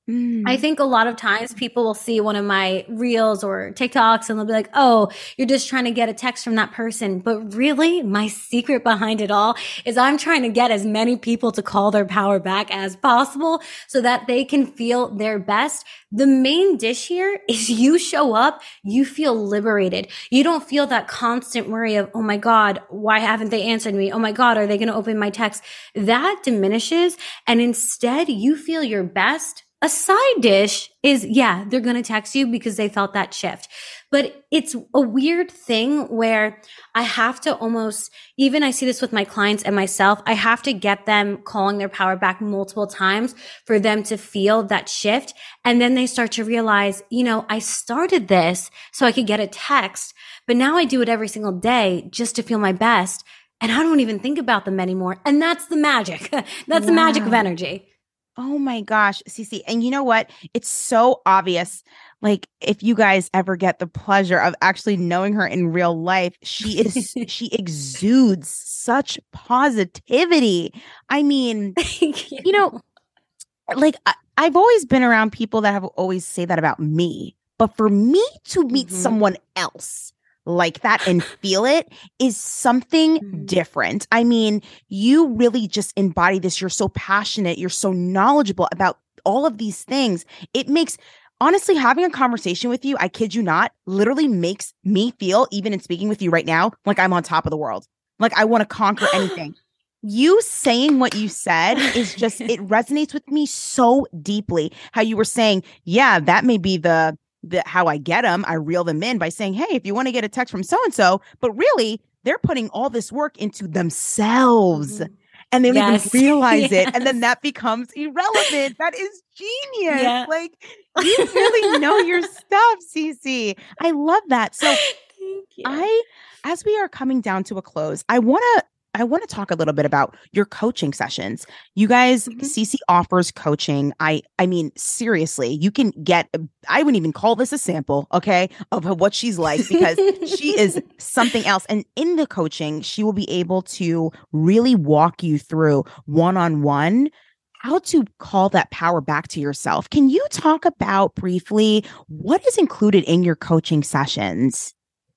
Mm. I think a lot of times people will see one of my reels or TikToks and they'll be like, oh, you're just trying to get a text from that person. But really, my secret behind it all is I'm trying to get as many people to call their power back as possible so that they can feel their best. The main dish here is you show up, you feel liberated. You don't feel that constant worry of, oh my God, why haven't they answered me? Oh my God, are they going to open my text? That diminishes. And instead you feel your best. A side dish is, yeah, they're going to text you because they felt that shift. But it's a weird thing where I have to almost, even I see this with my clients and myself, I have to get them calling their power back multiple times for them to feel that shift. And then they start to realize, you know, I started this so I could get a text, but now I do it every single day just to feel my best. And I don't even think about them anymore. And that's the magic. That's wow. the magic of energy. Oh my gosh, Cece. And you know what? It's so obvious. Like if you guys ever get the pleasure of actually knowing her in real life, she is, she exudes such positivity. I mean, you. you know, like I, I've always been around people that have always say that about me, but for me to meet mm-hmm. someone else like that and feel it is something mm-hmm. different. I mean, you really just embody this. You're so passionate. You're so knowledgeable about all of these things. It makes, honestly, having a conversation with you, I kid you not, literally makes me feel, even in speaking with you right now, like I'm on top of the world. Like I want to conquer anything. You saying what you said is just, it resonates with me so deeply. How you were saying, yeah, that may be the The, how I get them, I reel them in by saying, hey, if you want to get a text from so-and-so, but really they're putting all this work into themselves mm-hmm. and they don't yes. even realize yes. it. And then that becomes irrelevant. That is genius. Yeah. Like you really know your stuff, Cece. I love that. So Thank you. I, as we are coming down to a close, I want to I want to talk a little bit about your coaching sessions. You guys, mm-hmm. Cece offers coaching. I, I mean, seriously, you can get, I wouldn't even call this a sample, okay, of what she's like, because she is something else. And in the coaching, she will be able to really walk you through one-on-one how to call that power back to yourself. Can you talk about briefly what is included in your coaching sessions?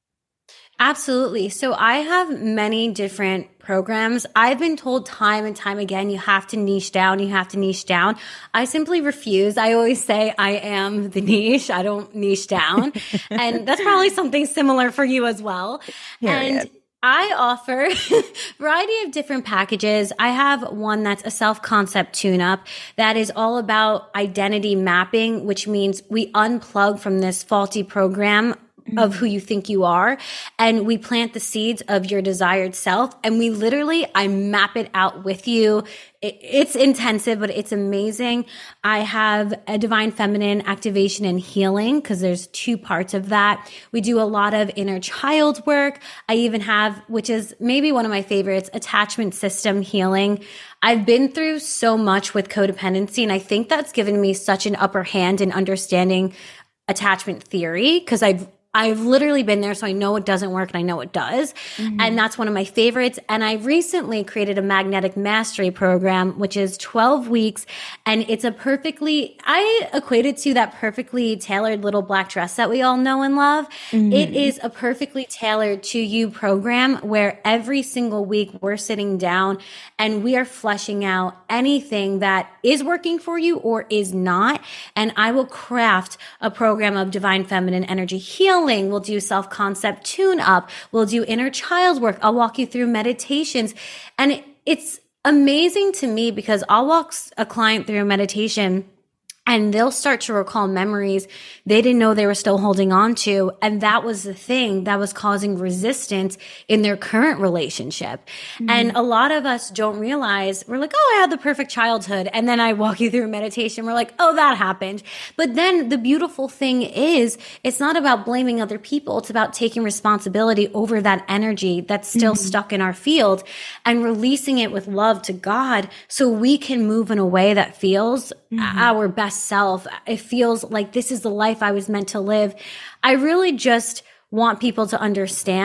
Absolutely. So I have many different programs. I've been told time and time again, you have to niche down, you have to niche down. I simply refuse. I always say I am the niche. I don't niche down. And that's probably something similar for you as well. Period. And I offer a variety of different packages. I have one that's a self-concept tune-up that is all about identity mapping, which means we unplug from this faulty program of who you think you are. And we plant the seeds of your desired self. And we literally, I map it out with you. It, it's intensive, but it's amazing. I have a divine feminine activation and healing because there's two parts of that. We do a lot of inner child work. I even have, which is maybe one of my favorites, attachment system healing. I've been through so much with codependency, and I think that's given me such an upper hand in understanding attachment theory because I've I've literally been there, so I know it doesn't work and I know it does. Mm-hmm. And that's one of my favorites. And I recently created a magnetic mastery program, which is twelve weeks. And it's a perfectly, I equate it to that perfectly tailored little black dress that we all know and love. Mm-hmm. It is a perfectly tailored to you program where every single week we're sitting down and we are fleshing out anything that is working for you or is not. And I will craft a program of divine feminine energy healing. We'll do self-concept tune-up. We'll do inner child work. I'll walk you through meditations. And it, it's amazing to me because I'll walk a client through a meditation and they'll start to recall memories they didn't know they were still holding on to. And that was the thing that was causing resistance in their current relationship. Mm-hmm. And a lot of us don't realize, we're like, oh, I had the perfect childhood. And then I walk you through meditation. We're like, oh, that happened. But then the beautiful thing is, it's not about blaming other people. It's about taking responsibility over that energy that's still mm-hmm. stuck in our field and releasing it with love to God so we can move in a way that feels mm-hmm. our best self. It feels like this is the life I was meant to live. I really just want people to understand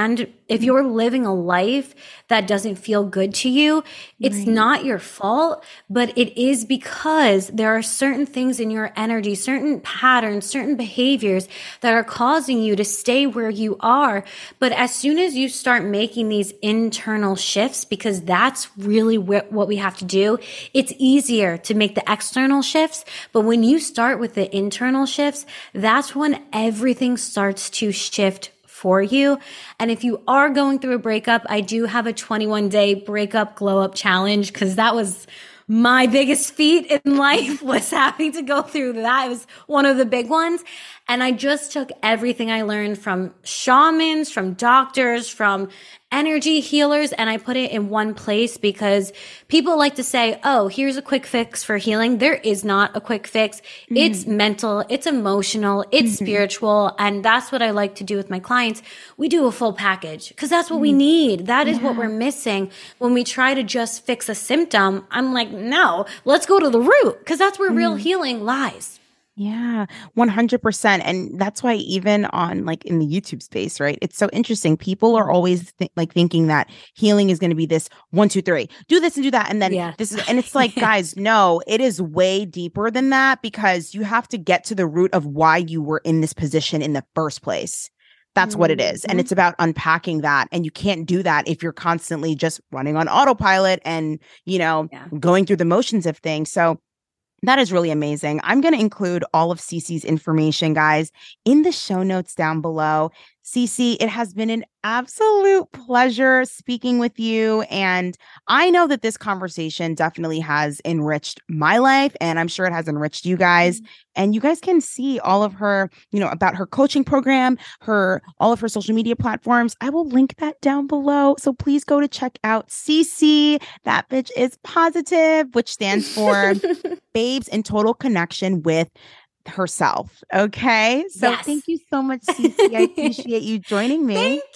if you're living a life that doesn't feel good to you, it's Right. not your fault, but it is because there are certain things in your energy, certain patterns, certain behaviors that are causing you to stay where you are. But as soon as you start making these internal shifts, because that's really wh- what we have to do, it's easier to make the external shifts. But when you start with the internal shifts, that's when everything starts to shift for you. And if you are going through a breakup, I do have a twenty-one day breakup glow up challenge, because that was my biggest feat in life, was having to go through that. It was one of the big ones. And I just took everything I learned from shamans, from doctors, from energy healers, and I put it in one place, because people like to say, oh, here's a quick fix for healing. There is not a quick fix. Mm-hmm. It's mental, it's emotional, it's mm-hmm. spiritual. And that's what I like to do with my clients. We do a full package, because that's what mm-hmm. we need. That is yeah. what we're missing when we try to just fix a symptom. I'm like, no, let's go to the root, because that's where mm-hmm. real healing lies. Yeah, one hundred percent. And that's why even on like in the YouTube space, right? It's so interesting. People are always th- like thinking that healing is going to be this one, two, three, do this and do that. And then yeah. this is, and it's like, guys, no, it is way deeper than that, because you have to get to the root of why you were in this position in the first place. That's mm-hmm. what it is. And it's about unpacking that. And you can't do that if you're constantly just running on autopilot and, you know, yeah. going through the motions of things. So that is really amazing. I'm going to include all of Cece's information, guys, in the show notes down below. Cece, it has been an absolute pleasure speaking with you. And I know that this conversation definitely has enriched my life, and I'm sure it has enriched you guys. Mm-hmm. And you guys can see all of her, you know, about her coaching program, her, all of her social media platforms. I will link that down below. So please go to check out Cece. That bitch is positive, which stands for Babes in Total Connection with herself. Okay. So yes. thank you so much, Cece. I appreciate you joining me. Thank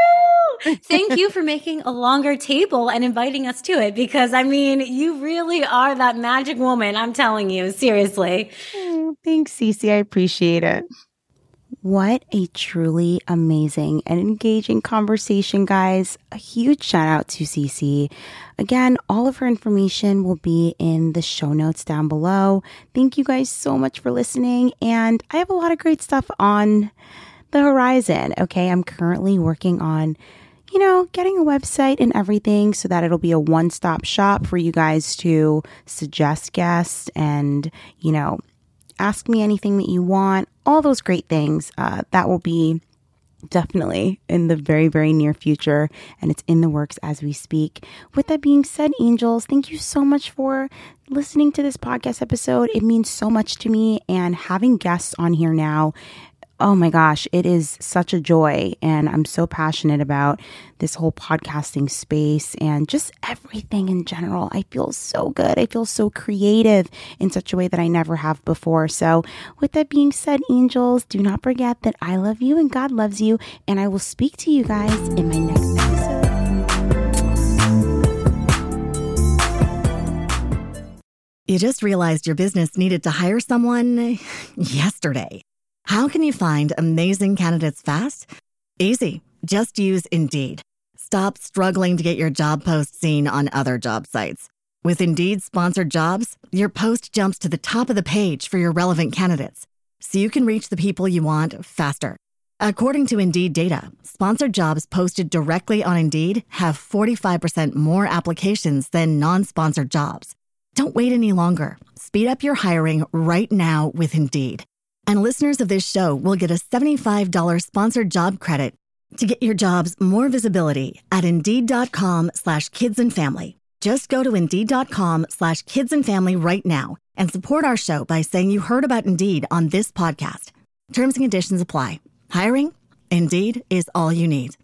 you. Thank you for making a longer table and inviting us to it, because I mean, you really are that magic woman. I'm telling you, seriously. Oh, thanks, Cece. I appreciate it. What a truly amazing and engaging conversation, guys. A huge shout out to Cece. Again, all of her information will be in the show notes down below. Thank you guys so much for listening. And I have a lot of great stuff on the horizon. Okay, I'm currently working on, you know, getting a website and everything so that it'll be a one-stop shop for you guys to suggest guests and, you know, ask me anything that you want, all those great things. Uh, that will be definitely in the very, very near future, and it's in the works as we speak. With that being said, angels, thank you so much for listening to this podcast episode. It means so much to me, and having guests on here now, oh my gosh, it is such a joy. And I'm so passionate about this whole podcasting space and just everything in general. I feel so good. I feel so creative in such a way that I never have before. So with that being said, angels, do not forget that I love you and God loves you. And I will speak to you guys in my next episode. You just realized your business needed to hire someone yesterday. How can you find amazing candidates fast? Easy. Just use Indeed. Stop struggling to get your job post seen on other job sites. With Indeed sponsored jobs, your post jumps to the top of the page for your relevant candidates, so you can reach the people you want faster. According to Indeed data, sponsored jobs posted directly on Indeed have forty-five percent more applications than non-sponsored jobs. Don't wait any longer. Speed up your hiring right now with Indeed. And listeners of this show will get a seventy-five dollars sponsored job credit to get your jobs more visibility at Indeed.com slash kids and family. Just go to Indeed.com slash kids and family right now and support our show by saying you heard about Indeed on this podcast. Terms and conditions apply. Hiring? Indeed is all you need.